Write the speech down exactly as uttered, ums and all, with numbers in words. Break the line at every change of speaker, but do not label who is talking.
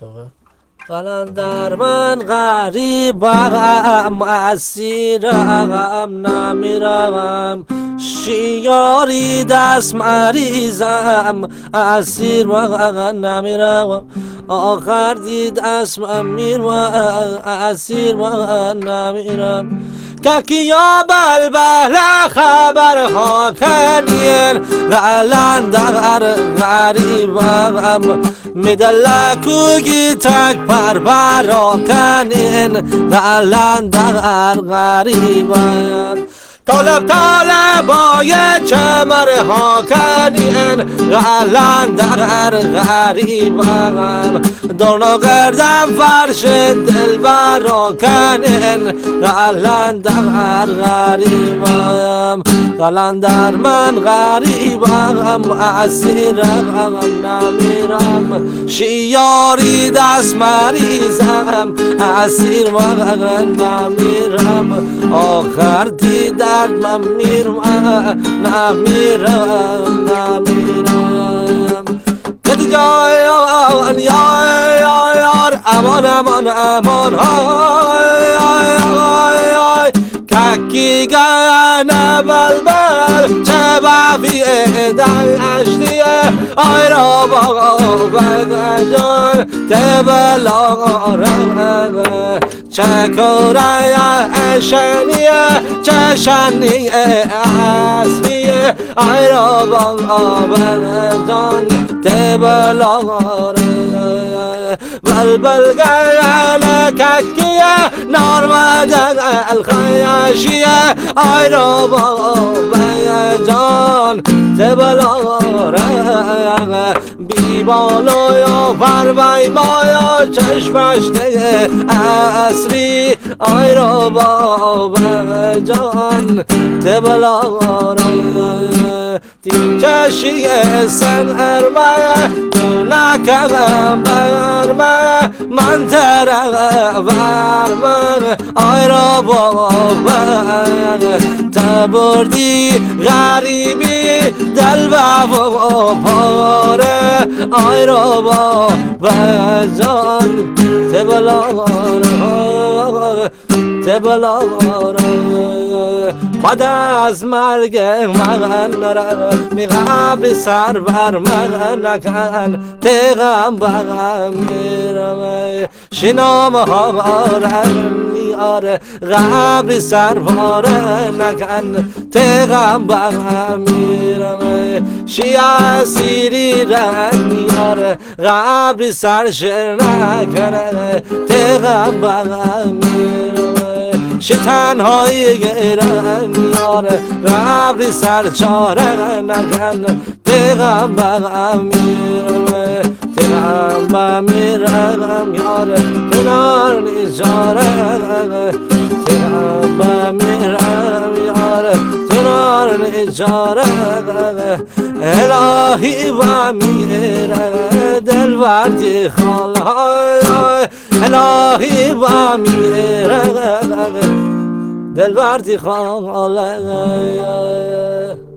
قلندر من غریبم اسیرم نمیرم شیاری دست مریضم اسیر من نمیرم آخر دید اسمم میرم اسیر من نمیرم که یا بلبل خبرها کنین قلندر غریبم میدلکوگی تک پر برا کنین قلندر غریبم طالب طالبای چمرها کنین قلندر غریبم دانا گردم فرش دل برا کنین قلندر غریبم قلندر من غریبم اسیرم نمیرم شیاری دست مریضم اسیر من نمیرم آخر دیدن من میرم نمیرم نمیرم کدی جای آن یار یار امان امان امان های های های ککی گنه بلبل چه بفیه در اشتیه آی را با بگجان تبلارم چه کوره اشنیه چه شنیه اصلیه آی را با بگجان تبلارم بلبل گل ککیه نارمدن الخیاشیه آی را با جان تبلاره بی بالا یا فرمای مایا چشمش ده اصری آی را با جان تبلاره تیم چشی سن ارمه نکم برمه من تره برمه آی را با تبردی غریبی دل با پاره آی را با جان تبلاره تبلاره بعد از مرگ من می قبل سر بر من نکن تیغم بغم میرم شنام ها میاره قبل سر بار نکن تیغم بغم میرم شیعه سیری رنگ میاره قبل سر شر نکنه تیغم بغم میرم شتنهای گرم میاره قبل سر چاره نکن پیغمبرم میره پیغمبرم میرم یاره کنار نیجاره پیغمبرم میرم یاره کنار نیجاره الهی و میره دل وردی خالای الهی و میره دل وردی خاله